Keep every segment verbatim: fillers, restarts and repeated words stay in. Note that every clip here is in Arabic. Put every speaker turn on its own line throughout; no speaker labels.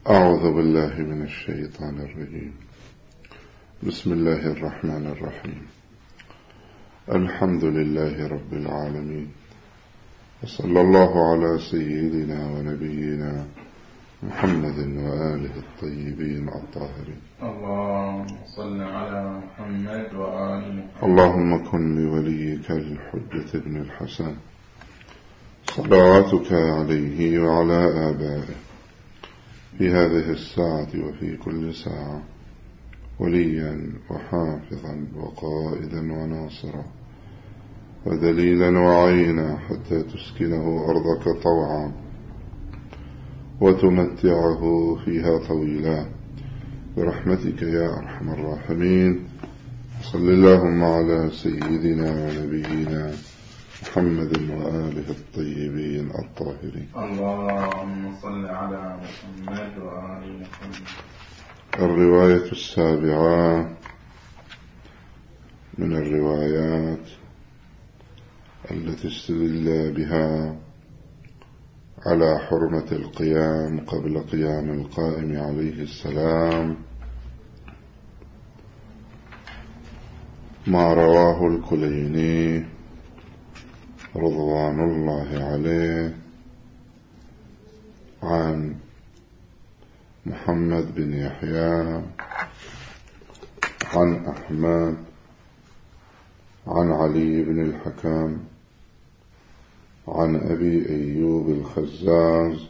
أعوذ بالله من الشيطان الرجيم. بسم الله الرحمن الرحيم. الحمد لله رب العالمين، وصلى الله على سيدنا ونبينا محمد وآله الطيبين الطاهرين.
اللهم صل على محمد وآل محمد.
اللهم كن لوليك الحجة ابن الحسن صلواتك عليه وعلى آبائه في هذه الساعة وفي كل ساعة وليا وحافظا وقائدا وناصرا ودليلا وعينا، حتى تسكنه أرضك طوعا وتمتعه فيها طويلا برحمتك يا أرحم الراحمين. صل اللهم على سيدنا ونبينا محمد وآله الطيبين الطاهرين.
اللهم صل على محمد وآل محمد.
الرواية السابعة من الروايات التي استدل بها على حرمة القيام قبل قيام القائم عليه السلام ما رواه الكليني رضوان الله عليه عن محمد بن يحيى عن أحمد عن علي بن الحكم عن أبي أيوب الخزاز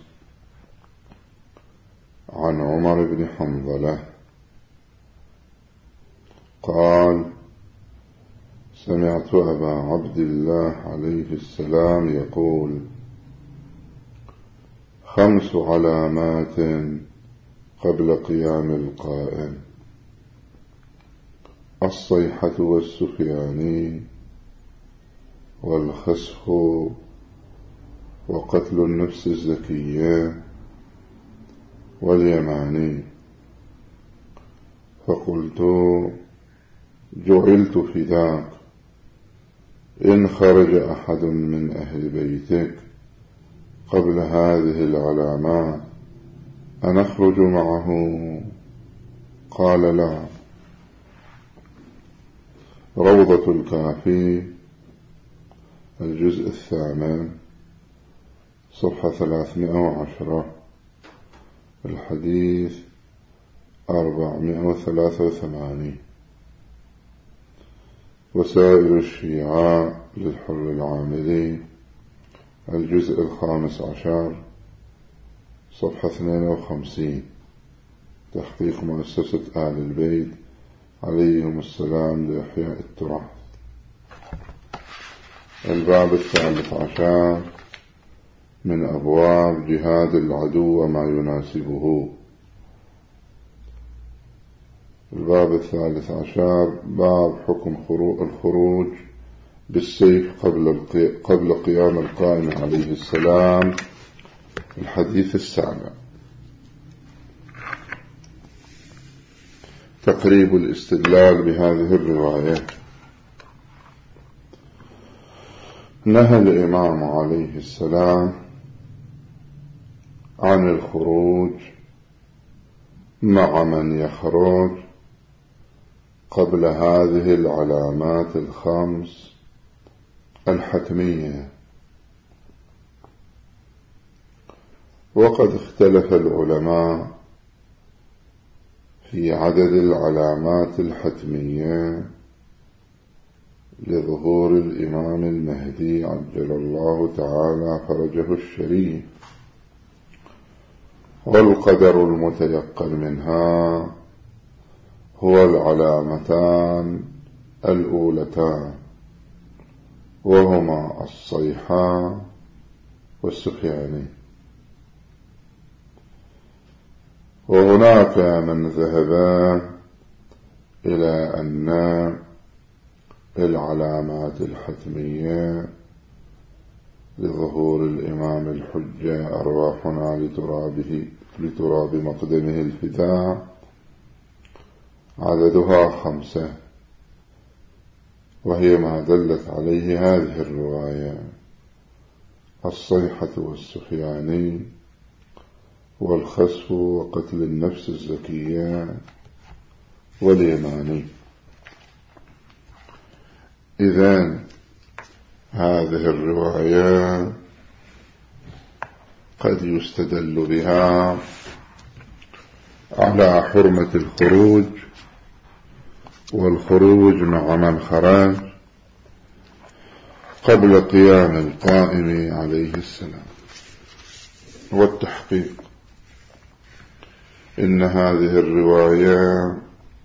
عن عمر بن حنظلة قال: سمعت أبا عبد الله عليه السلام يقول: خمس علامات قبل قيام القائم: الصيحة والسفياني والخسف وقتل النفس الزكية واليماني. فقلت: جعلت فداك، إن خرج أحد من أهل بيتك قبل هذه العلامات أنخرج معه؟ قال: لا. روضة الكافي الجزء الثامن صفحة ثلاثمائة وعشرة، الحديث أربعمائة وثلاثة وثمانين. وسائل الشيعة للحر العاملي الجزء الخامس عشر صفحة اثنين وخمسين، تحقيق مؤسسة آل البيت عليهم السلام لإحياء التراث. الباب الثالث عشر من أبواب جهاد العدو وما يناسبه. الباب الثالث عشر باب حكم الخروج بالسيف قبل قبل قيام القائم عليه السلام، الحديث السابع. تقريب الاستدلال بهذه الرواية: نهى الإمام عليه السلام عن الخروج مع من يخرج قبل هذه العلامات الخمس الحتمية. وقد اختلف العلماء في عدد العلامات الحتمية لظهور الإمام المهدي عجل الله تعالى فرجه الشريف، والقدر المتيقن منها هو العلامتان الأولتان، وهما الصيحة والسفياني. وهناك من ذهب إلى أن العلامات الحتمية لظهور الإمام الحجة أرواحنا لترابه لتراب مقدمه الفداء عددها خمسة، وهي ما دلت عليه هذه الرواية: الصيحة والسفياني والخسف وقتل النفس الزكية واليماني. إذن هذه الرواية قد يستدل بها على حرمة الخروج، والخروج مع من خرج قبل قيام القائم عليه السلام. والتحقيق إن هذه الرواية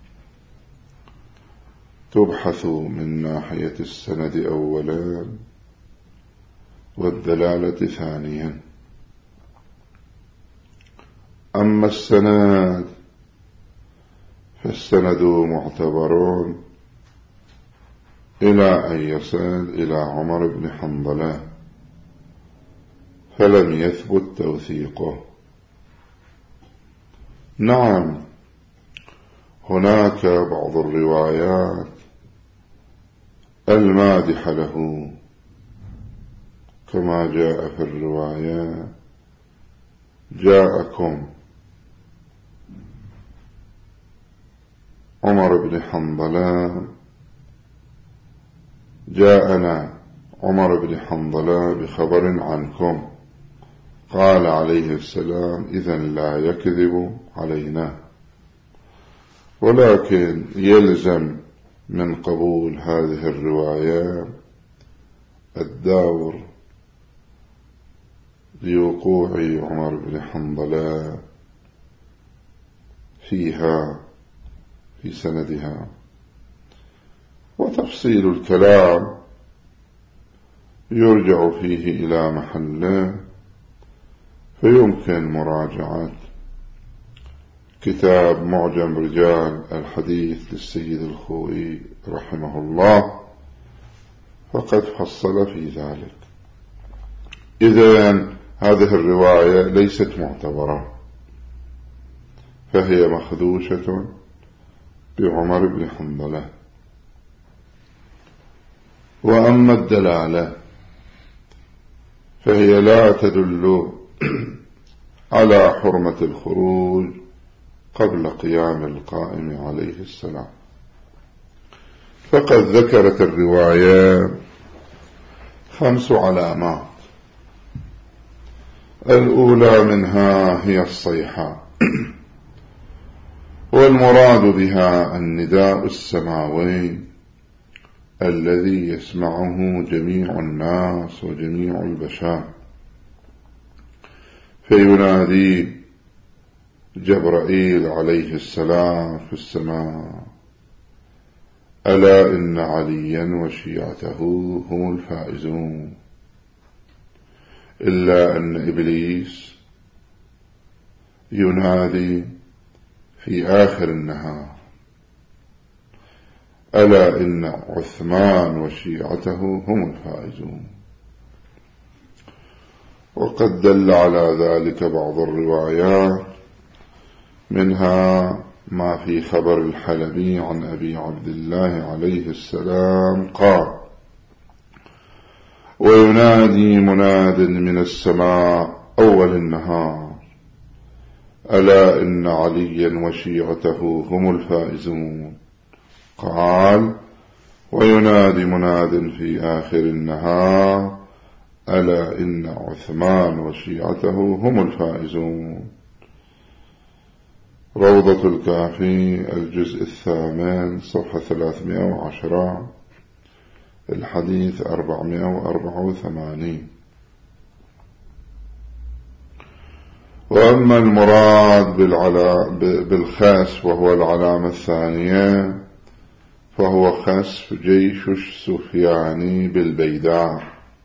تبحث من ناحية السند أولا والدلالة ثانيا. أما السند فالسند معتبر إلى أن يصل إلى عمر بن حنظلة، فلم يثبت توثيقه. نعم، هناك بعض الروايات المادحة له، كما جاء في الرواية: جاءكم عمر بن حنظلة جاءنا عمر بن حنظلة بخبر عنكم، قال عليه السلام: إذن لا يكذب علينا. ولكن يلزم من قبول هذه الرواية الدور لوقوع عمر بن حنظلة فيها في سندها. وتفصيل الكلام يرجع فيه إلى محله، فيمكن مراجعة كتاب معجم رجال الحديث للسيد الخوئي رحمه الله، فقد فصل في ذلك. إذن هذه الرواية ليست معتبرة، فهي مخدوشة بعمر بن حنظلة. وأما الدلالة فهي لا تدل على حرمة الخروج قبل قيام القائم عليه السلام. فقد ذكرت الرواية خمس علامات. الأولى منها هي الصيحة، والمراد بها النداء السماوي الذي يسمعه جميع الناس وجميع البشر، فينادي جبرائيل عليه السلام في السماء: ألا إن عليا وشيعته هم الفائزون. إلا أن إبليس ينادي في آخر النهار: ألا إن عثمان وشيعته هم الفائزون. وقد دل على ذلك بعض الروايات، منها ما في خبر الحلبي عن أبي عبد الله عليه السلام قال: وينادي مناد من السماء أول النهار: ألا إن عليا وشيعته هم الفائزون. قال: وينادي مناد في آخر النهار: ألا إن عثمان وشيعته هم الفائزون. روضة الكافي الجزء الثامن صفحة ثلاثمائة وعشرة، الحديث أربعمائة وأربعة وثمانين. وأما المراد بالخسف وهو العلامة الثانية، فهو خسف جيش السفياني بالبيداء،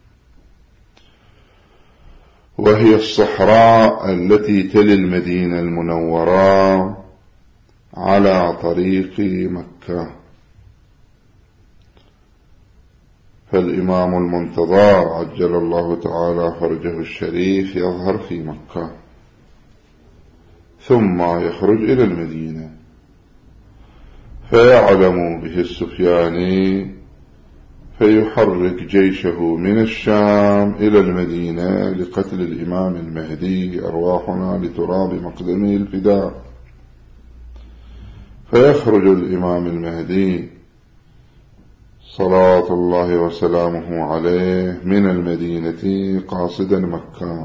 وهي الصحراء التي تلي المدينة المنورة على طريق مكة. فالإمام المنتظر عجل الله تعالى فرجه الشريف يظهر في مكة، ثم يخرج إلى المدينة، فيعلم به السفياني فيحرك جيشه من الشام إلى المدينة لقتل الإمام المهدي، أرواحنا لتراب مقدمه الفداء. فيخرج الإمام المهدي صلاة الله وسلامه عليه من المدينة قاصدا مكة،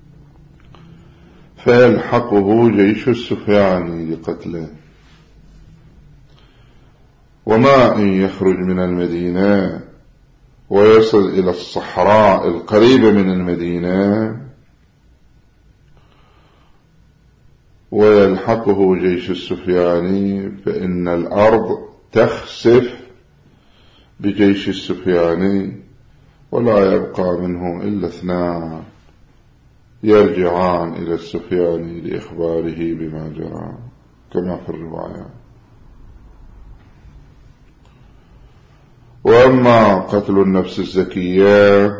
فيلحقه جيش السفياني لقتله. وما إن يخرج من المدينة ويصل إلى الصحراء القريبة من المدينة ويلحقه جيش السفياني، فإن الأرض تخسف بجيش السفياني ولا يبقى منه إلا اثنان يرجعان إلى السفياني لإخباره بما جرى كما في الرواية. وأما قتل النفس الزكية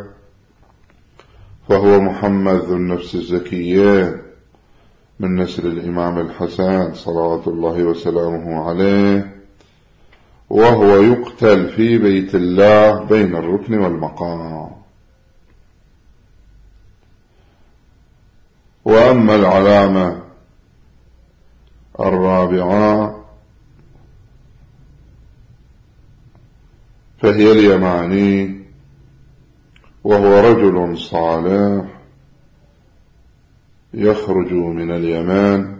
فهو محمد ذو النفس الزكية من نسل الإمام الحسن صلوات الله وسلامه عليه، وهو يقتل في بيت الله بين الركن والمقام. وأما العلامة الرابعة فهي اليماني، وهو رجل صالح يخرج من اليمن،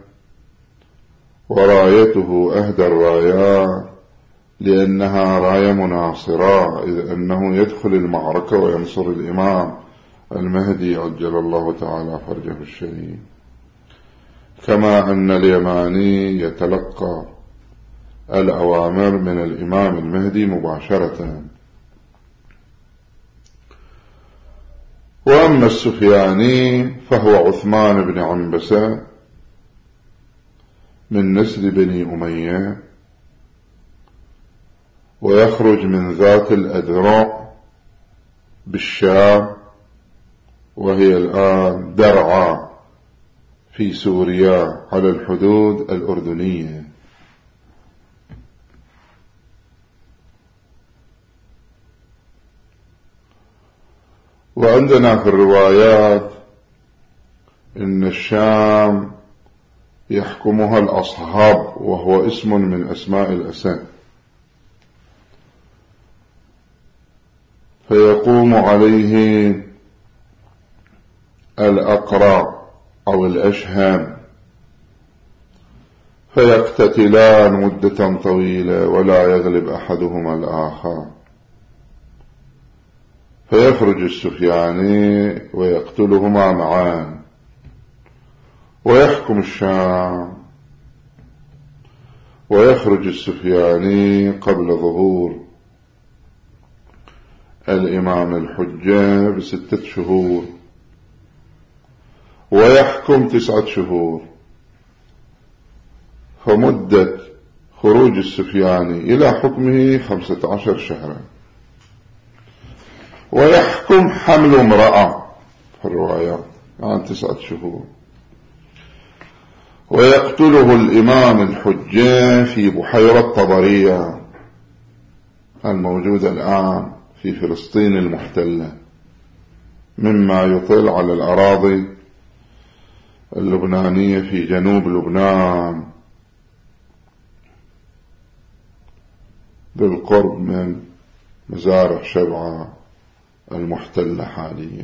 ورايته أهدى الرايات لأنها راية مناصرة، إذ أنه يدخل المعركة وينصر الإمام المهدي عجل الله تعالى فرجه الشريف. كما أن اليماني يتلقى الأوامر من الإمام المهدي مباشرة. وأما السفياني فهو عثمان بن عنبسة من نسل بني أمية، ويخرج من ذات الأذرع بالشام، وهي الآن درعا في سوريا على الحدود الأردنية. وعندنا في الروايات إن الشام يحكمها الأصحاب، وهو اسم من أسماء الأسد، فيقوم عليه الأقرع أو الأشهم، فيقتتلان مدة طويلة ولا يغلب أحدهما الآخر، فيخرج السفياني ويقتلهما معا ويحكم الشام، ويخرج السفياني قبل ظهور الإمام الحجة بستة شهور، ويحكم تسعة شهور، فمدة خروج السفياني إلى حكمه خمسة عشر شهرا. ويحكم حمل امرأة في الروايات عن تسعة شهور. ويقتله الإمام الحجة في بحيرة طبرية الموجودة الآن في فلسطين المحتلة، مما يطل على الأراضي اللبنانية في جنوب لبنان بالقرب من مزارع شبعة المحتلة حاليا.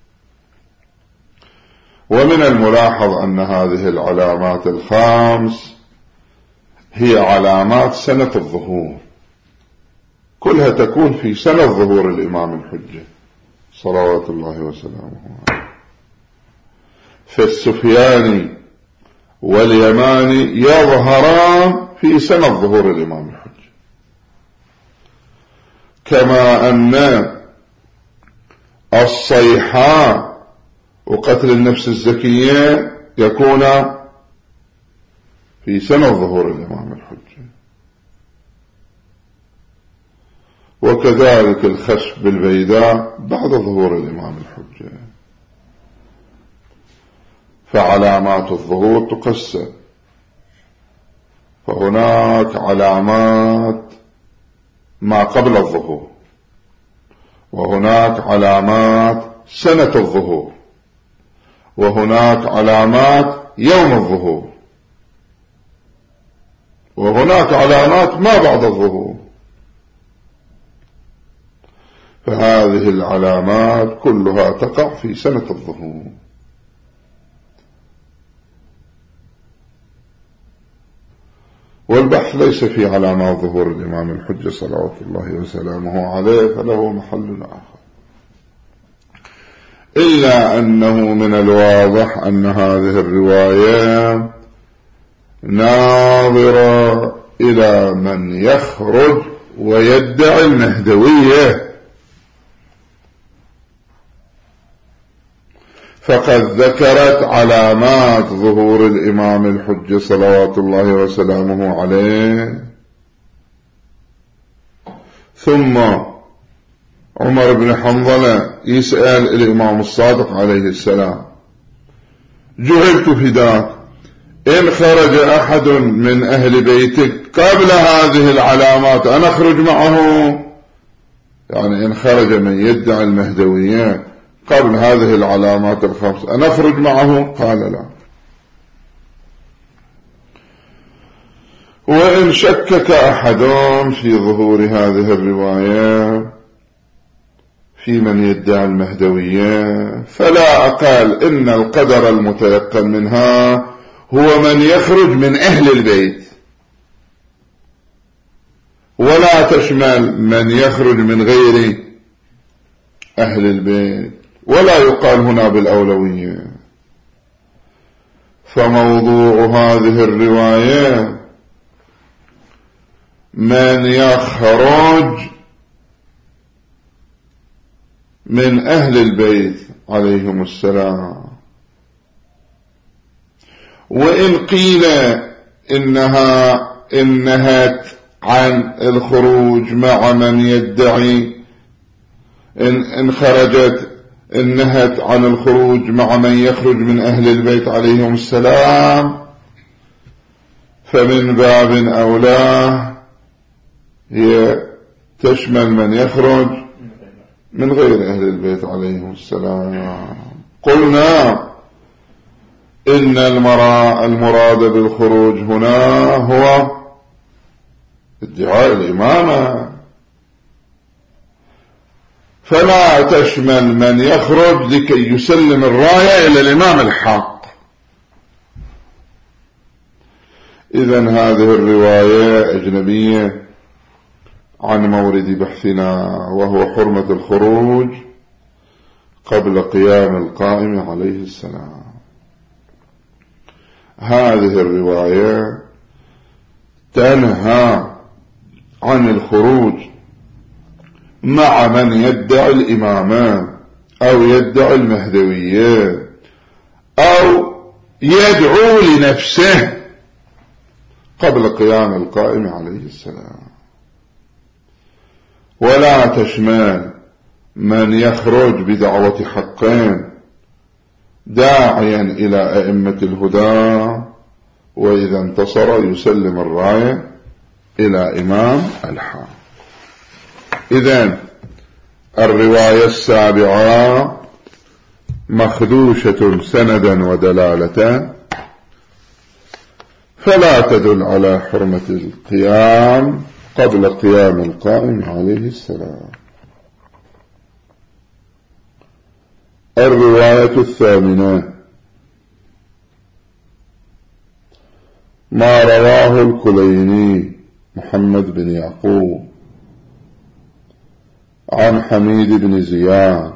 ومن الملاحظ أن هذه العلامات الخمس هي علامات سنة الظهور، كلها تكون في سنة ظهور الإمام الحجة صلوات الله وسلامه عليه. فالسفياني واليماني يظهران في سنة ظهور الإمام الحجة، كما أن الصيحة وقتل النفس الزكية يكون في سنة ظهور الإمام الحجة، وكذلك الخسف بالبيداء بعد ظهور الإمام الحجة. فعلامات الظهور تقسم، فهناك علامات ما قبل الظهور وهناك علامات سنة الظهور، وهناك علامات يوم الظهور، وهناك علامات ما بعد الظهور. فهذه العلامات كلها تقع في سنة الظهور. والبحث ليس في علامات ظهور الإمام الحجة صلوات الله وسلامه عليه، فله محل آخر، إلا أنه من الواضح أن هذه الرواية ناظرة إلى من يخرج ويدعي المهدوية، فقد ذكرت علامات ظهور الإمام الحجة صلوات الله وسلامه عليه، ثم عمر بن حنظلة يسأل الإمام الصادق عليه السلام: جعلت فداك، إن خرج أحد من أهل بيتك قبل هذه العلامات أنا أخرج معه؟ يعني إن خرج من يدعي المهدوية قبل هذه العلامات الخمس أنا أخرج معه؟ قال لا. وإن شكك أحد في ظهور هذه الرواية في من يدعي المهدوية فلا أقال إن القدر المتيقن منها هو من يخرج من أهل البيت، ولا تشمل من يخرج من غير أهل البيت، ولا يقال هنا بالأولوية. فموضوع هذه الرواية من يخرج من أهل البيت عليهم السلام. وإن قيل إنها انهت عن الخروج مع من يدعي، إن, إن خرجت انهت عن الخروج مع من يخرج من أهل البيت عليهم السلام، فمن باب أولى هي تشمل من يخرج من غير أهل البيت عليهم السلام. قلنا إن المراد بالخروج هنا هو ادعاء الإمامة، فلا تشمل من يخرج لكي يسلم الراية إلى الإمام الحق. إذن هذه الرواية أجنبية عن مورد بحثنا، وهو حرمة الخروج قبل قيام القائم عليه السلام. هذه الرواية تنهى عن الخروج مع من يدعي الإمامة أو يدعي المهدوية أو يدعو لنفسه قبل قيام القائم عليه السلام، ولا تشمل من يخرج بدعوة حقين داعيا إلى أئمة الهدى، وإذا انتصر يسلم الراية إلى إمام الحق. إذن الرواية السابعة مخدوشة سندا ودلالة، فلا تدل على حرمة القيام قبل قيام القائم عليه السلام. الرواية الثامنة ما رواه الكليني محمد بن يعقوب عن حميد بن زياد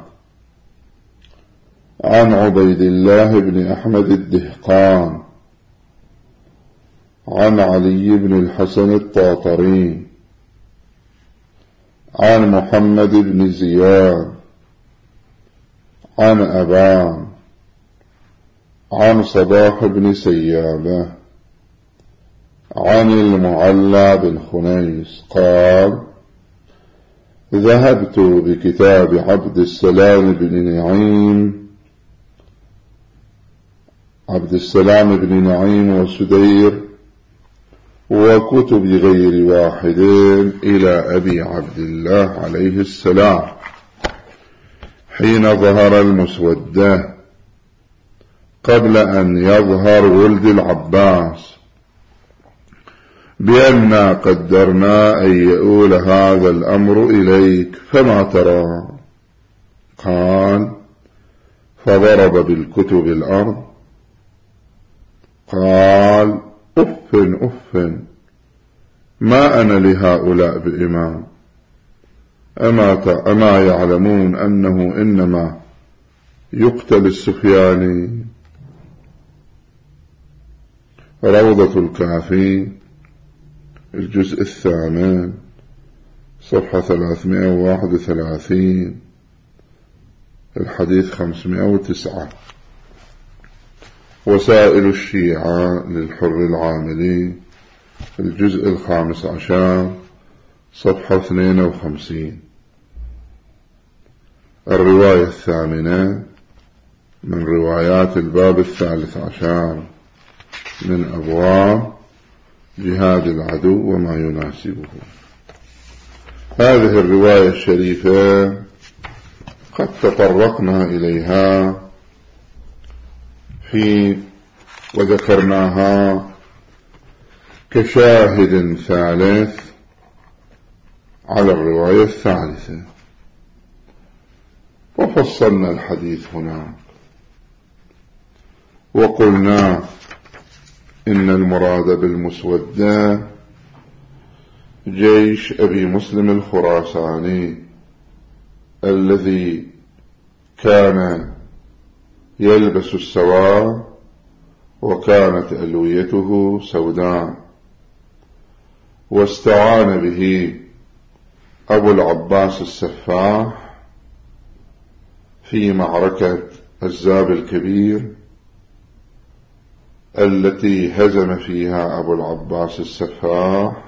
عن عبيد الله بن أحمد الدهقان عن علي بن الحسن الطاطري عن محمد بن زياد عن أبان عن صباح بن سيابة عن المعلى بن خنيس قال: ذهبت بكتاب عبد السلام بن نعيم عبد السلام بن نعيم وسدير وكتب غير واحد إلى أبي عبد الله عليه السلام، حين ظهر المسودة قبل أن يظهر ولد العباس بأننا قدرنا أن يؤول هذا الأمر إليك فما ترى؟ قال: فضرب بالكتب الأرض. قال: أف أف، ما أنا لهؤلاء بإمام، أما, أما يعلمون أنه إنما يقتل السفياني؟ روضة الكافي الجزء الثامن صفحة ثلاثمائة وواحد وثلاثين الحديث خمسمائة وتسعة. وسائل الشيعة للحر العاملي الجزء الخامس عشر صفحة اثنين وخمسين. الرواية الثامنة من روايات الباب الثالث عشر من أبواب جهاد العدو وما يناسبه. هذه الرواية الشريفة قد تطرقنا إليها في وذكرناها كشاهد ثالث على الرواية الثالثة، وفصلنا الحديث هناك وقلنا إن المراد بالمسودة جيش أبي مسلم الخراساني الذي كان يلبس السواد وكانت ألويته سوداء، واستعان به أبو العباس السفاح في معركة الزاب الكبير التي هزم فيها أبو العباس السفاح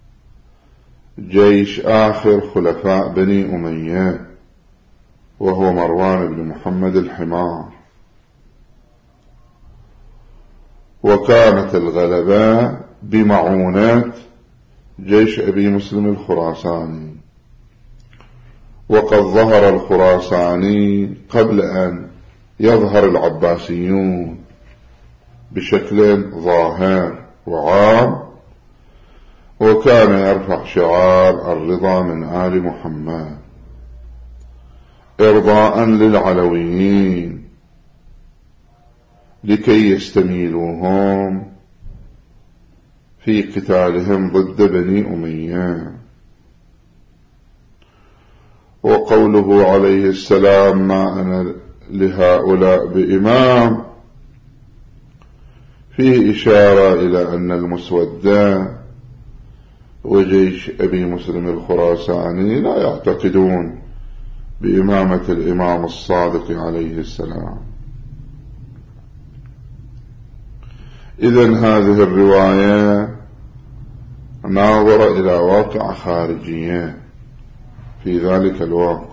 جيش آخر خلفاء بني أمية وهو مروان بن محمد الحمار، وكانت الغلبة بمعونة جيش أبي مسلم الخراساني. وقد ظهر الخراساني قبل أن يظهر العباسيون بشكل ظاهر وعام، وكان يرفع شعار الرضا من آل محمد إرضاء للعلويين لكي يستميلوهم في قتالهم ضد بني أمية. وقوله عليه السلام: ما أنا لهؤلاء بإمام، فيه إشارة إلى أن المسودة وجيش أبي مسلم الخراساني لا يعتقدون بإمامة الإمام الصادق عليه السلام. إذن هذه الرواية ناظرة إلى واقع خارجية في ذلك الوقت.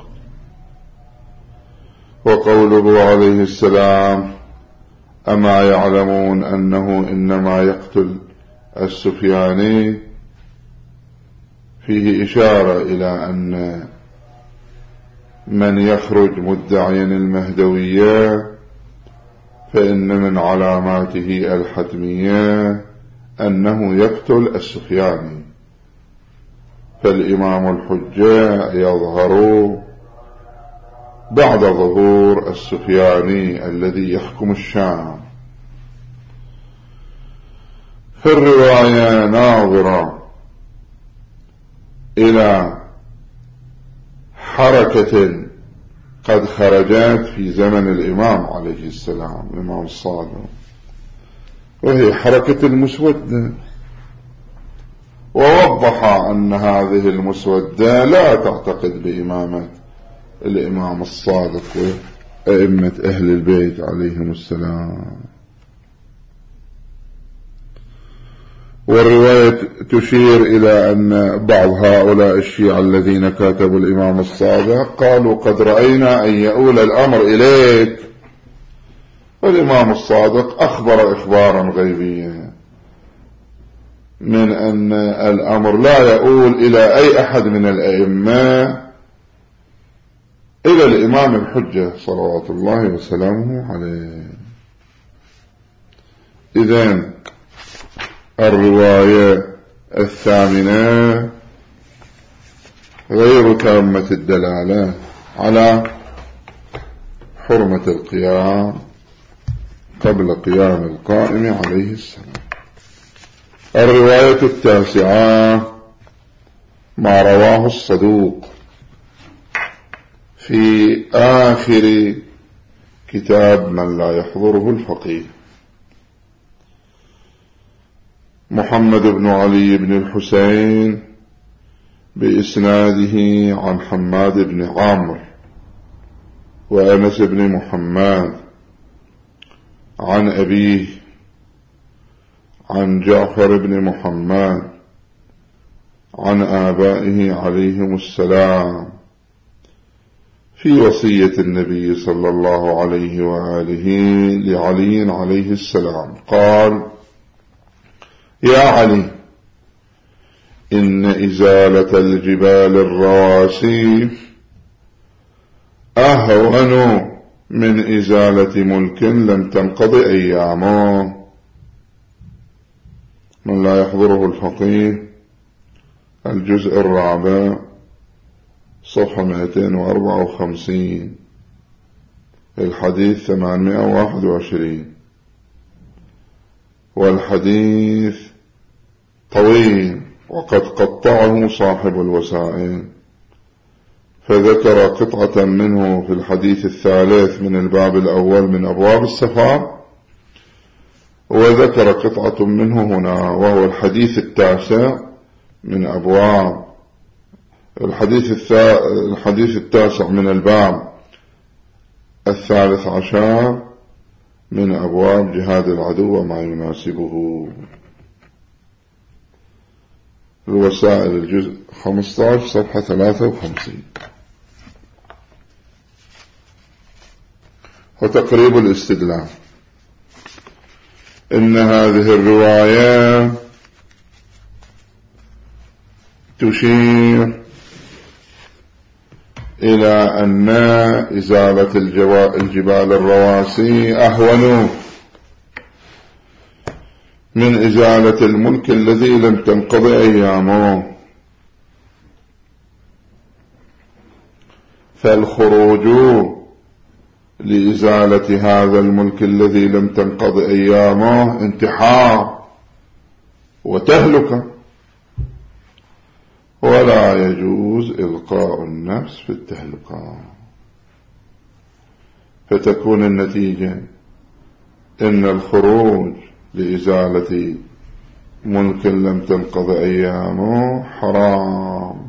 وقوله عليه السلام: أما يعلمون أنه إنما يقتل السفياني، فيه إشارة إلى أن من يخرج مدعيا المهدوية فإن من علاماته الحتمية أنه يقتل السفياني، فالإمام الحجة يظهر بعد ظهور السفياني الذي يحكم الشام. فالرواية ناظرة إلى حركة قد خرجت في زمن الإمام عليه السلام الإمام الصادق، وهي حركة المسودة، ووضح أن هذه المسودة لا تعتقد بإمامة الإمام الصادق وأئمة أهل البيت عليهم السلام. والرواية تشير إلى أن بعض هؤلاء الشيعة الذين كاتبوا الإمام الصادق قالوا: قد رأينا أن يؤول الأمر إليك. والإمام الصادق أخبر إخبارا غيبيا من أن الأمر لا يؤول إلى أي أحد من الأئمة إلى الإمام الحجة صلوات الله وسلامه عليه. إذن الرواية الثامنة غير تامة الدلالة على حرمة القيام قبل قيام القائم عليه السلام. الرواية التاسعة ما رواه الصدوق في آخر كتاب من لا يحضره الفقيه، محمد بن علي بن الحسين بإسناده عن حماد بن عامر وأنس بن محمد عن أبيه عن جعفر بن محمد عن آبائه عليهم السلام في وصية النبي صلى الله عليه وآله لعلي عليه السلام قال: يا علي، إن إزالة الجبال الرواسي أهون من إزالة ملك لم تنقضي أيامه. من لا يحضره الفقيه، الجزء الرابع، صفحة مئتين وأربعة وخمسين، الحديث ثمانمائة وواحد وعشرين. والحديث طويل وقد قطعه صاحب الوسائل، فذكر قطعة منه في الحديث الثالث من الباب الأول من أبواب السفر، وذكر قطعة منه هنا وهو الحديث التاسع من أبواب الحديث, الحديث التاسع من الباب الثالث عشر من أبواب جهاد العدو وما يناسبه. الوسائل الجزء خمسة عشر صفحة ثلاثة وخمسين. وتقريب الاستدلال: إن هذه الرواية تشير إلى أن إزالة الجبال الرواسي أهون من إزالة الملك الذي لم تنقضي أيامه، فالخروج لإزالة هذا الملك الذي لم تنقضي أيامه انتحار وتهلكة، ولا يجوز إلقاء النفس في التهلكة، فتكون النتيجة إن الخروج لإزالة ملك لم تنقض أيامه حرام.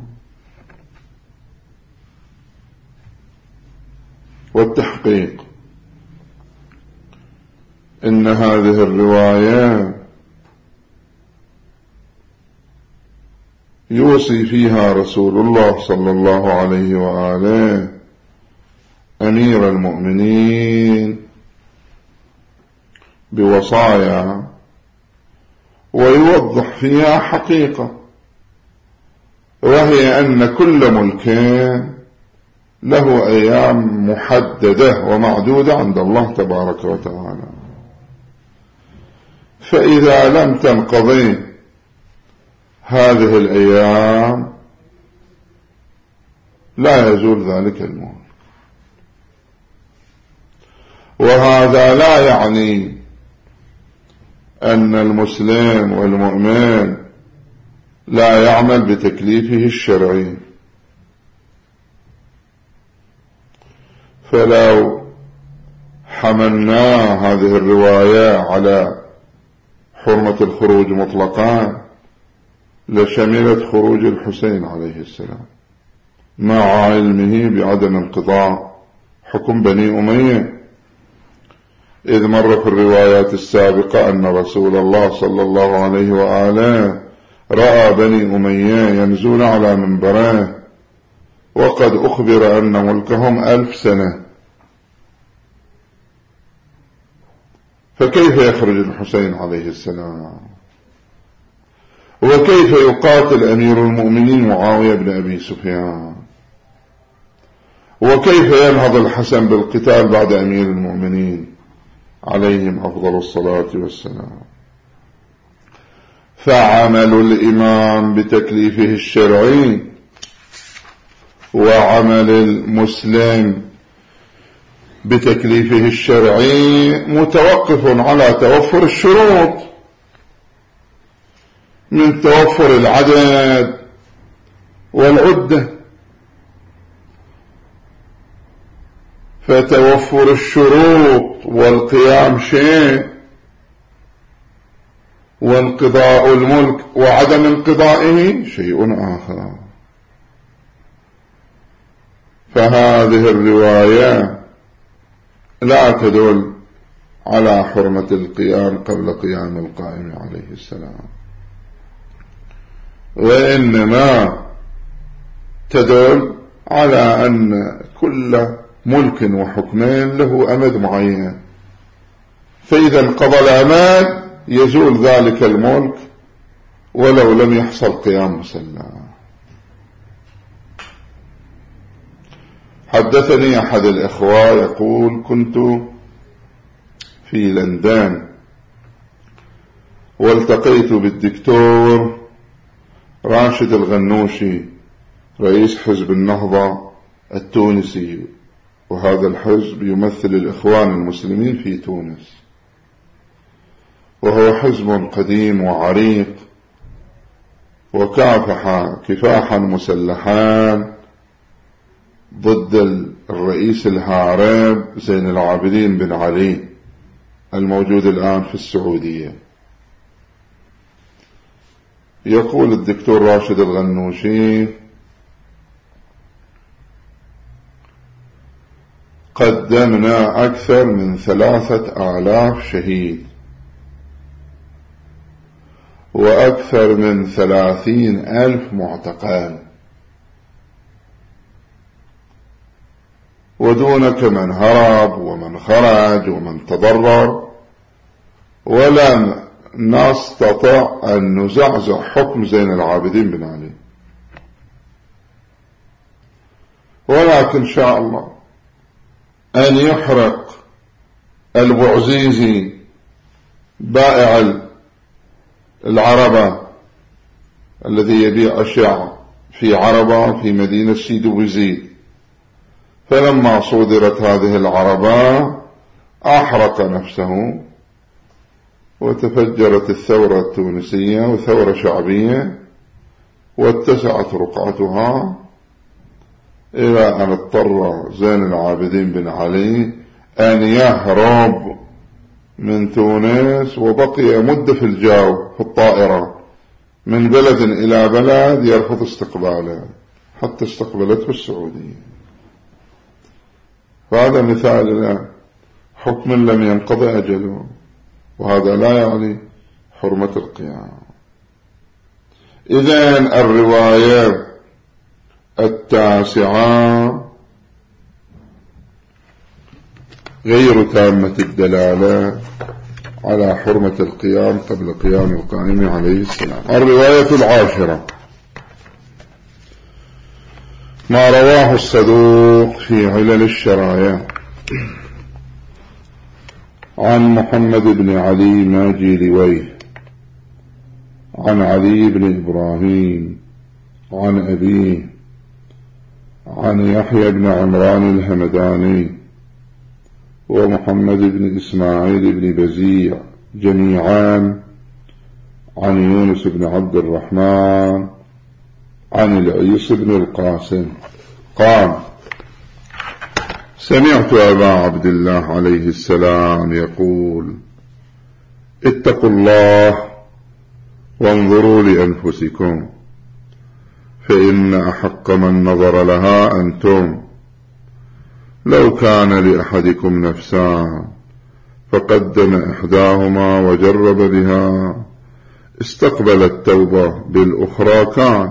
والتحقيق إن هذه الرواية يوصي فيها رسول الله صلى الله عليه وآله أمير المؤمنين بوصايا، ويوضح فيها حقيقة، وهي أن كل ملك له أيام محددة ومعدودة عند الله تبارك وتعالى، فإذا لم تنقضي هذه الأيام لا يزول ذلك الملك. وهذا لا يعني أن المسلم والمؤمن لا يعمل بتكليفه الشرعي، فلو حملنا هذه الرواية على حرمة الخروج مطلقا لشملت خروج الحسين عليه السلام مع علمه بعدم انقضاء حكم بني أمية، إذ مر في الروايات السابقة أن رسول الله صلى الله عليه وآله رأى بني أمية ينزون على منبره، وقد أخبر أن ملكهم ألف سنة، فكيف يخرج الحسين عليه السلام؟ وكيف يقاتل أمير المؤمنين معاوية بن أبي سفيان؟ وكيف ينهض الحسن بالقتال بعد أمير المؤمنين عليهم أفضل الصلاة والسلام؟ فعمل الإمام بتكليفه الشرعي وعمل المسلم بتكليفه الشرعي متوقف على توفر الشروط، من توفر العدد والعدة. فتوفر الشروط والقيام شيء، وانقضاء الملك وعدم انقضائه شيء آخر. فهذه الرواية لا تدل على حرمة القيام قبل قيام القائم عليه السلام، وإنما تدل على أن كل ملك وحكمين له أمد معين، فإذا انقضى الأمد يزول ذلك الملك ولو لم يحصل قيام مسلح. حدثني أحد الإخوة يقول: كنت في لندن والتقيت بالدكتور راشد الغنوشي رئيس حزب النهضة التونسي، وهذا الحزب يمثل الإخوان المسلمين في تونس، وهو حزب قديم وعريق، وكافح كفاحا مسلحان ضد الرئيس الهارب زين العابدين بن علي الموجود الآن في السعودية. يقول الدكتور راشد الغنوشي: قدمنا أكثر من ثلاثة آلاف شهيد وأكثر من ثلاثين ألف معتقل، ودونك من هرب ومن خرج ومن تضرر، ولم نستطع أن نزعزع حكم زين العابدين بن علي. ولكن شاء الله أن يحرق البعزيزي بائع العربة الذي يبيع أشياء في عربة في مدينة سيدي وزيد، فلما صدرت هذه العربة أحرق نفسه، وتفجرت الثورة التونسية وثورة شعبية، واتسعت رقعتها إلى أن اضطر زين العابدين بن علي أن يهرب من تونس، وبقي مدة في الجو في الطائرة من بلد إلى بلد يرفض استقباله حتى استقبلته السعودية. فهذا مثال حكم لم ينقضي أجله، وهذا لا يعني حرمة القيام. إذن الرواية التاسعة غير تامة الدلالة على حرمة القيام قبل قيام القائم عليه السلام. الرواية العاشرة ما رواه الصدوق في علل الشرايع عن محمد بن علي ماجي لويه عن علي بن إبراهيم عن أبيه عن يحيى بن عمران الهمداني ومحمد بن إسماعيل بن بزيع جميعا عن يونس بن عبد الرحمن عن العيس بن القاسم قال: سمعت أبا عبد الله عليه السلام يقول: اتقوا الله وانظروا لأنفسكم، فإن أحق من نظر لها أنتم. لو كان لأحدكم نفسان فقدم إحداهما وجرب بها استقبل التوبة بالأخرى كان،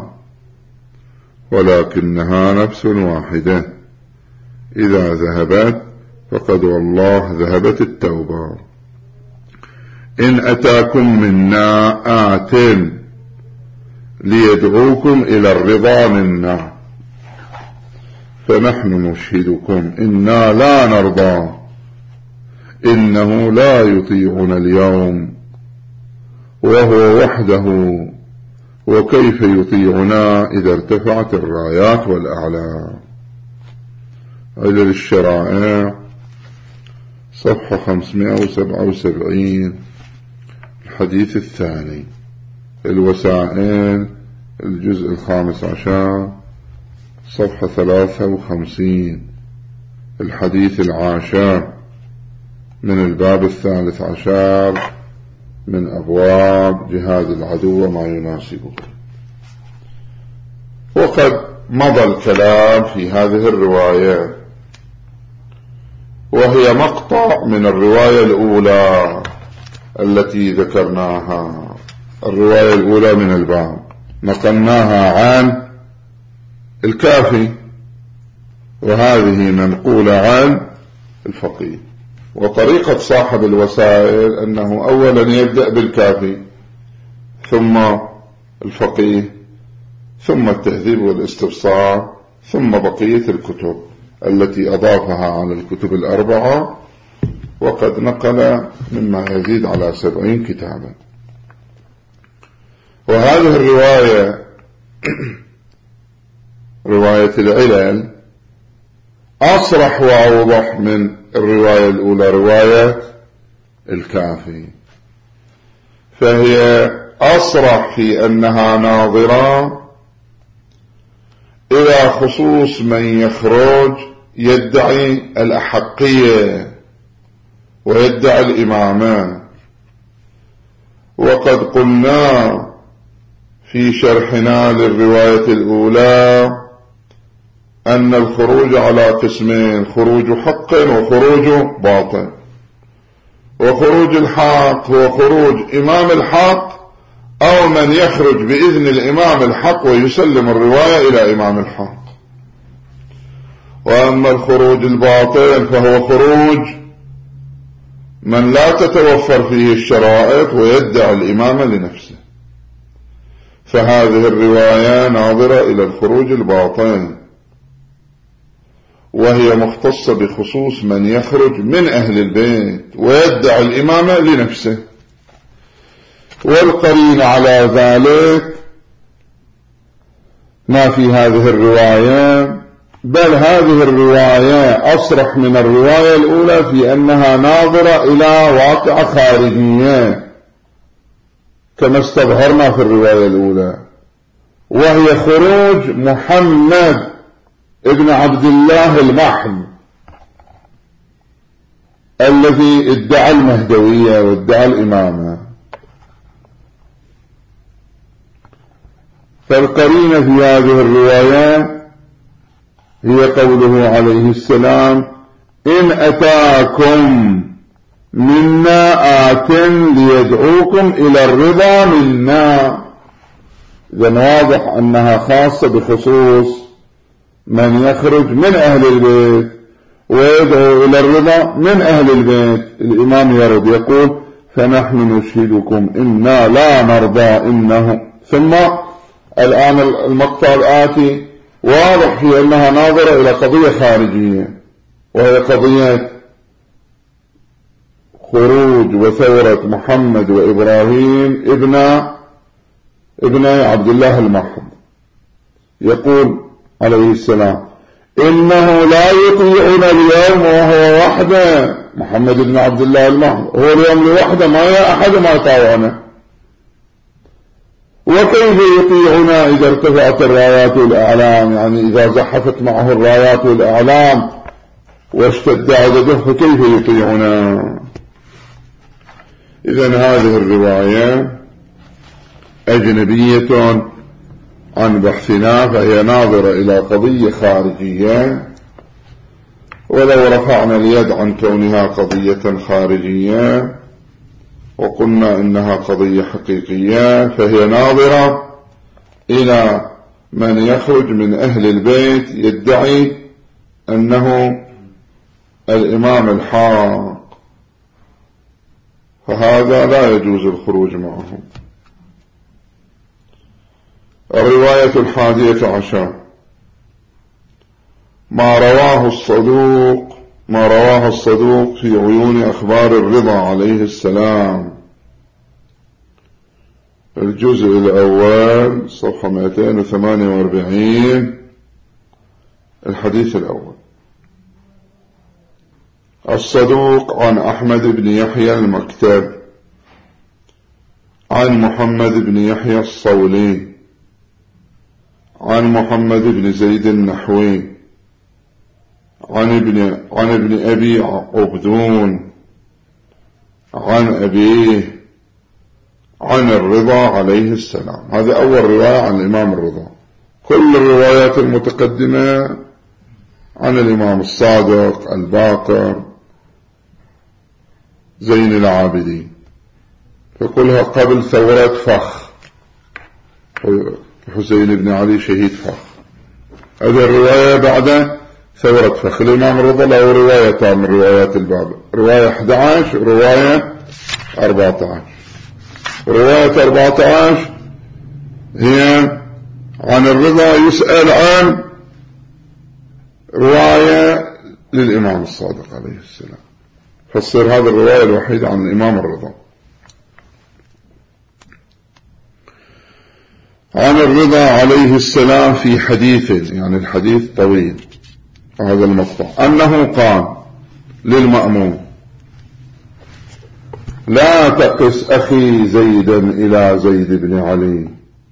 ولكنها نفس واحدة إذا ذهبت فقد والله ذهبت التوبة. إن أتاكم منا آت ليدعوكم إلى الرضا منا فنحن نشهدكم إنا لا نرضى إنه لا يطيعنا اليوم وهو وحده، وكيف يطيعنا إذا ارتفعت الرايات والأعلام. علل الشرائع صفحة خمسمائة وسبعة وسبعين، الحديث الثاني. الوسائل الجزء الخامس عشر صفحة ثلاثة وخمسين، الحديث العاشر من الباب الثالث عشر من أبواب جهاد العدو وما يناسبه. وقد مضى الكلام في هذه الرواية، وهي مقطع من الرواية الأولى التي ذكرناها. الرواية الأولى من الباب نقلناها عن الكافي، وهذه منقولة عن الفقيه. وطريقة صاحب الوسائل أنه أولا يبدأ بالكافي ثم الفقيه ثم التهذيب والاستبصار ثم بقية الكتب التي أضافها على الكتب الأربعة، وقد نقل مما يزيد على سبعين كتابا. وهذه الرواية رواية العلل أصرح وأوضح من الرواية الأولى رواية الكافي، فهي أصرح في أنها ناظرة إلى خصوص من يخرج يدعي الأحقية ويدعي الإمامة. وقد قلنا في شرحنا للرواية الأولى أن الخروج على قسمين: خروج حق وخروج باطل. وخروج الحق هو خروج إمام الحق أو من يخرج بإذن الإمام الحق ويسلم الرواية إلى إمام الحق. وأما الخروج الباطل فهو خروج من لا تتوفر فيه الشرائط ويدعي الإمامة لنفسه. فهذه الرواية ناظرة إلى الخروج الباطل، وهي مختصة بخصوص من يخرج من أهل البيت ويدعي الإمامة لنفسه. والقرين على ذلك ما في هذه الرواية، بل هذه الرواية أصرح من الرواية الأولى في أنها ناظرة إلى واقع خارجية كما استظهرنا في الرواية الأولى، وهي خروج محمد ابن عبد الله المحض الذي ادعى المهدوية وادعى الإمامة. فالقرينة في هذه الرواية هي قوله عليه السلام: إن أتاكم منا آت ليدعوكم إلى الرضا منا. إذن واضح أنها خاصة بخصوص من يخرج من أهل البيت ويدعو إلى الرضا من أهل البيت. الإمام يرد يقول: فنحن نشهدكم إنا لا نرضى إنه. ثم الآن المقطع الآتي واضح في أنها ناظرة إلى قضية خارجية، وهي قضية خروج وثورة محمد وإبراهيم ابن ابن عبد الله المحض. يقول عليه السلام: إنه لا يطيعنا اليوم وهو وحده. محمد بن عبد الله المحض هو اليوم لوحده، ما يا أحد ما يطاوعنا. وكيف يطيعنا إذا ارتفعت الرايات والأعلام؟ يعني إذا زحفت معه الرايات والأعلام واشتد عدده فكيف يطيعنا؟ إذن هذه الرواية أجنبية عن بحثنا، فهي ناظرة إلى قضية خارجية. ولو رفعنا اليد عن كونها قضية خارجية وقلنا إنها قضية حقيقية، فهي ناظرة إلى من يخرج من أهل البيت يدعي أنه الإمام الحق، فهذا لا يجوز الخروج معه. الرواية الحادية عشر: ما رواه الصدوق ما رواه الصدوق في عيون أخبار الرضا عليه السلام، الجزء الأول صفحة مئتين وثمانية وأربعين، الحديث الأول. الصدوق عن أحمد بن يحيى المكتب عن محمد بن يحيى الصولي عن محمد بن زيد النحوي عن ابن, عن ابن أبي عبدون عن أبيه عن الرضا عليه السلام. هذا أول رواية عن الإمام الرضا. كل الروايات المتقدمة عن الإمام الصادق الباقر زين العابدين، فكلها قبل ثورة فخ حسين بن علي شهيد فخ. هذه الرواية بعد ثورة فخ. الإمام الرضا له روايتان من روايات الباب، رواية أحد عشر رواية أربعة عشر. رواية أربعة عشر هي عن الرضا يسأل عن رواية للإمام الصادق عليه السلام، فتصير هذه الرواية الوحيدة عن الإمام الرضا. عن الرضا عليه السلام في حديث، يعني الحديث طويل هذا المقطع، أنه قال للمأمون: لا تقس أخي زيدا إلى زيد بن علي،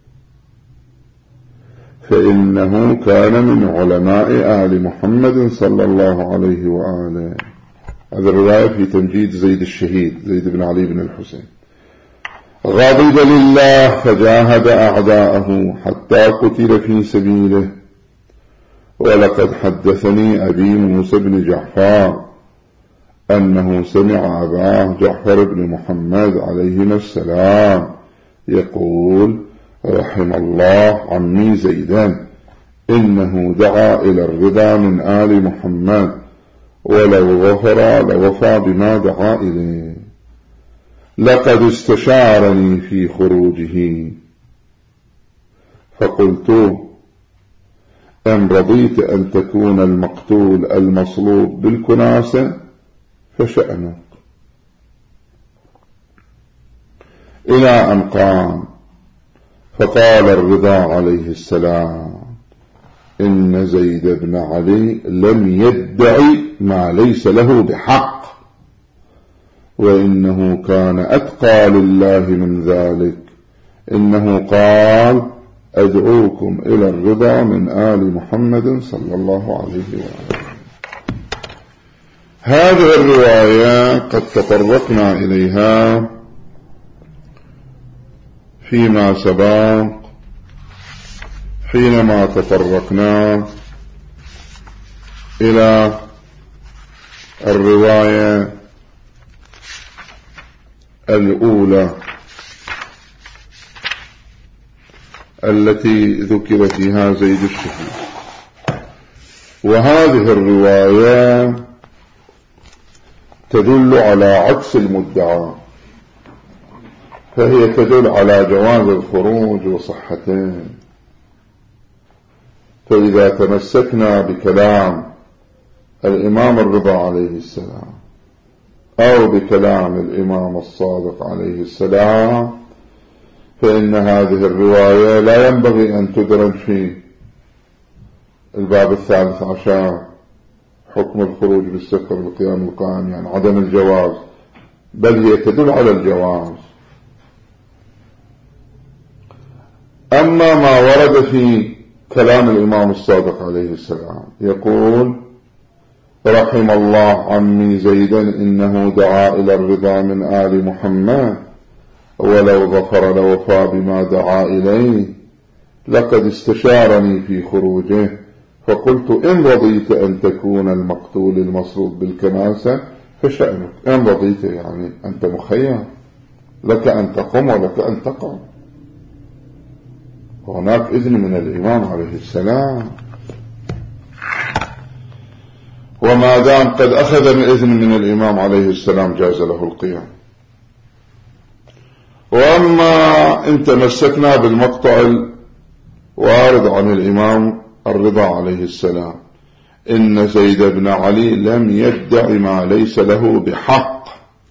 فإنه كان من علماء آل محمد صلى الله عليه وآله. هذا الرواية في تمجيد زيد الشهيد زيد بن علي بن الحسين. غضب لله فجاهد أعداءه حتى قتل في سبيله. ولقد حدثني أبي موسى بن جعفر أنه سمع أباه جعفر بن محمد عليهما السلام يقول: رحم الله عمي زيدا، إنه دعا إلى الرضا من آل محمد، ولو غفر لوفى بما دعا إليه. لقد استشارني في خروجه فقلت: إن رضيت أن تكون المقتول المصلوب بالكناسة فشأنك. إلى أن قام فقال الرضا عليه السلام: إن زيد بن علي لم يدعي ما ليس له بحق، وإنه كان أتقى لله من ذلك. إنه قال: أدعوكم إلى الرضا من آل محمد صلى الله عليه وآله. هذه الرواية قد تطرقنا إليها فيما سبق حينما تطرقنا إلى الرواية الأولى التي ذكر فيها زيد الشهيد. وهذه الرواية تدل على عكس المدعى، فهي تدل على جواز الخروج وصحته. فإذا تمسكنا بكلام الإمام الرضا عليه السلام أو بكلام الإمام الصادق عليه السلام، فإن هذه الرواية لا ينبغي أن تدرج في الباب الثالث عشر، حكم الخروج بالسفر بالقيام القائم، يعني عدم الجواز، بل هي تدل على الجواز. أما ما ورد في كلام الإمام الصادق عليه السلام يقول: رحم الله عمي زيدا، إنه دعا إلى الرضا من آل محمد، ولو غفر لوفى بما دعا إليه. لقد استشارني في خروجه فقلت: إن رضيت أن تكون المقتول المصلوب بالكناسة فشأنك. إن رضيت يعني أنت مخير، لك أن تقوم ولك أن تقع. هناك إذن من الإمام عليه السلام، وما دام قد أخذ من إذن من الإمام عليه السلام جاز له القيام. وأما إن تمسكنا بالمقطع الوارد عن الإمام الرضا عليه السلام، إن زيد بن علي لم يدع ما ليس له بحق،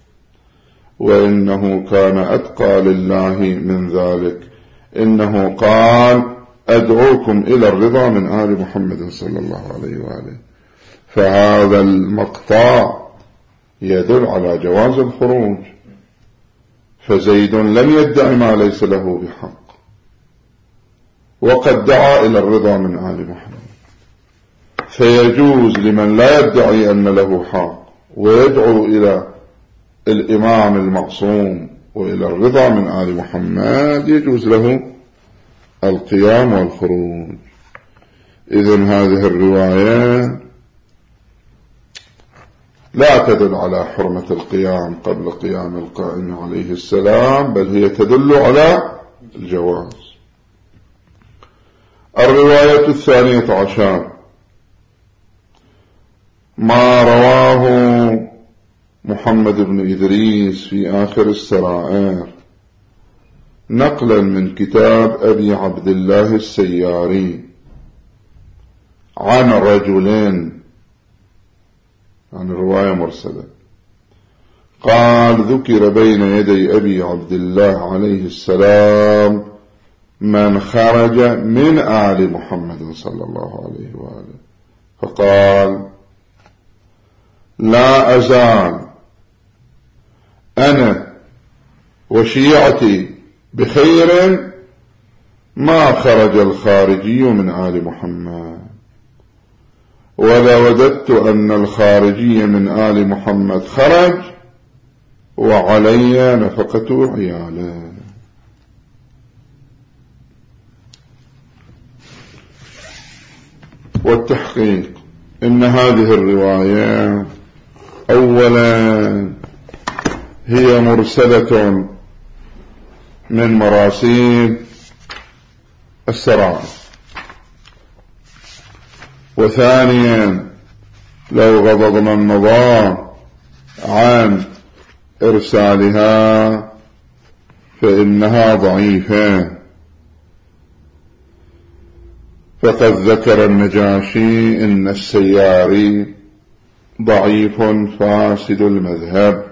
وإنه كان أتقى لله من ذلك. إنه قال أدعوكم إلى الرضا من آل محمد صلى الله عليه وآله. فهذا المقطع يدل على جواز الخروج، فزيد لم يدع ما ليس له بحق، وقد دعا إلى الرضا من آل محمد، فيجوز لمن لا يدعي أن له حق ويدعو إلى الإمام المعصوم وإلى الرضا من آل محمد يجوز له القيام والخروج. إذن هذه الرواية لا تدل على حرمة القيام قبل قيام القائم عليه السلام، بل هي تدل على الجواز. الرواية الثانية عشر ما رواه محمد بن إدريس في آخر السرائر نقلا من كتاب أبي عبد الله السياري عن رجلين، عن الرواية مرسلة، قال ذكر بين يدي أبي عبد الله عليه السلام من خرج من آل محمد صلى الله عليه وآله، فقال لا أزال أنا وشيعتي بخير ما خرج الخارجي من آل محمد، ولا وددت أن الخارجي من آل محمد خرج وعلي نفقة عياله. والتحقيق إن هذه الرواية أولا هي مرسلة من مراسيل السرائر، وثانيا لو غضضنا النظر عن إرسالها فإنها ضعيفة، فقد ذكر النجاشي إن السياري ضعيف فاسد المذهب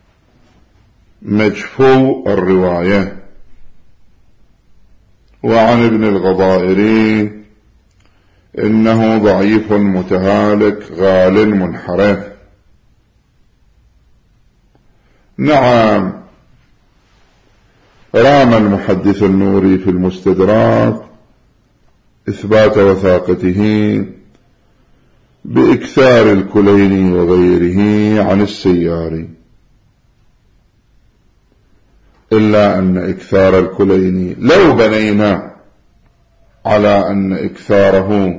مجفو الرواية. وعن ابن الغضائري إنه ضعيف متهالك غال منحرف. نعم رام المحدث النوري في المستدراك إثبات وثاقته بإكثار الكليني وغيره عن السياري، إلا أن إكثار الكليني لو بنينا على أن إكثاره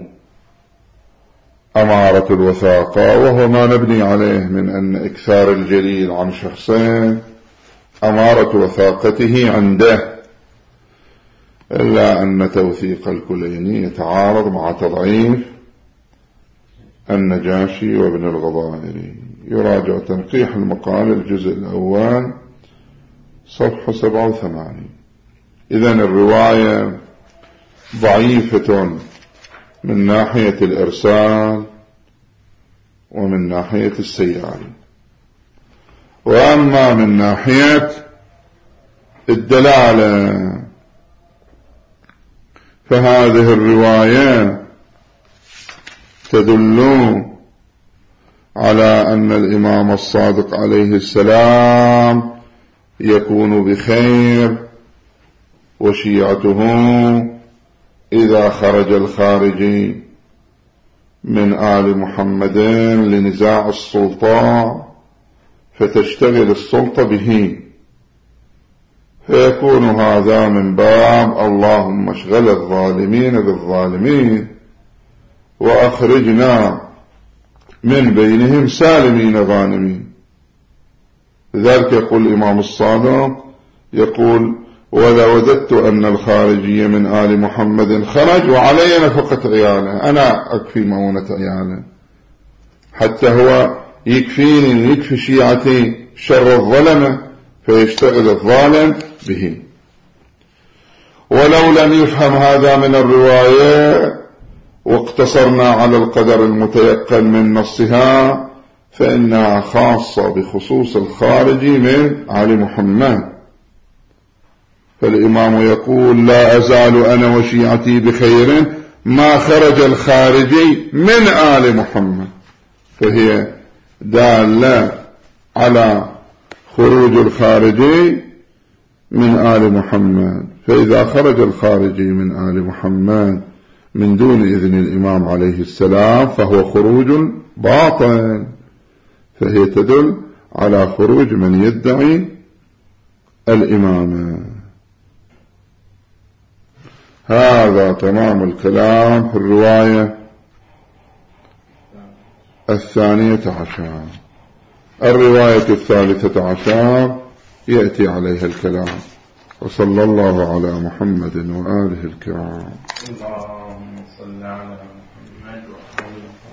أمارة الوثاقة، وهو ما نبني عليه من أن إكثار الجليل عن شخصين أمارة وثاقته عنده، إلا أن توثيق الكليني يتعارض مع تضعيف النجاشي وابن الغضائري. يراجع تنقيح المقال الجزء الأول صفحة سبعة وثمانين. إذن الرواية ضعيفة من ناحية الإرسال ومن ناحية السياري، وأما من ناحية الدلالة فهذه الرواية تدل على أن الإمام الصادق عليه السلام يكون بخير، وشيعته إذا خرج الخارجي من آل محمد لنزاع السلطة فتشتغل السلطة به، فيكون هذا من باب اللهم اشغل الظالمين بالظالمين وأخرجنا من بينهم سالمين غانمين. لذلك يقول الإمام الصادق يقول ولا وددت أن الخارجي من آل محمد خرج وعلي نفقة عياله، أنا أكفي مؤونة عياله، حتى هو يكفيني يكفي شيعتي شر الظلمة فيشتغل الظالم به. ولو لم يفهم هذا من الرواية واقتصرنا على القدر المتيقن من نصها فإنها خاصة بخصوص الخارجي من آل محمد. فالإمام يقول لا أزال أنا وشيعتي بخير ما خرج الخارجي من آل محمد، فهي دالة على خروج الخارجي من آل محمد. فإذا خرج الخارجي من آل محمد من دون إذن الإمام عليه السلام فهو خروج باطل، فهي تدل على خروج من يدعي الإمامة. هذا تمام الكلام في الرواية الثانية عشر. الرواية الثالثة عشر يأتي عليها الكلام. وصلى الله على محمد وآله الكرام.
اللهم صل على محمد وآله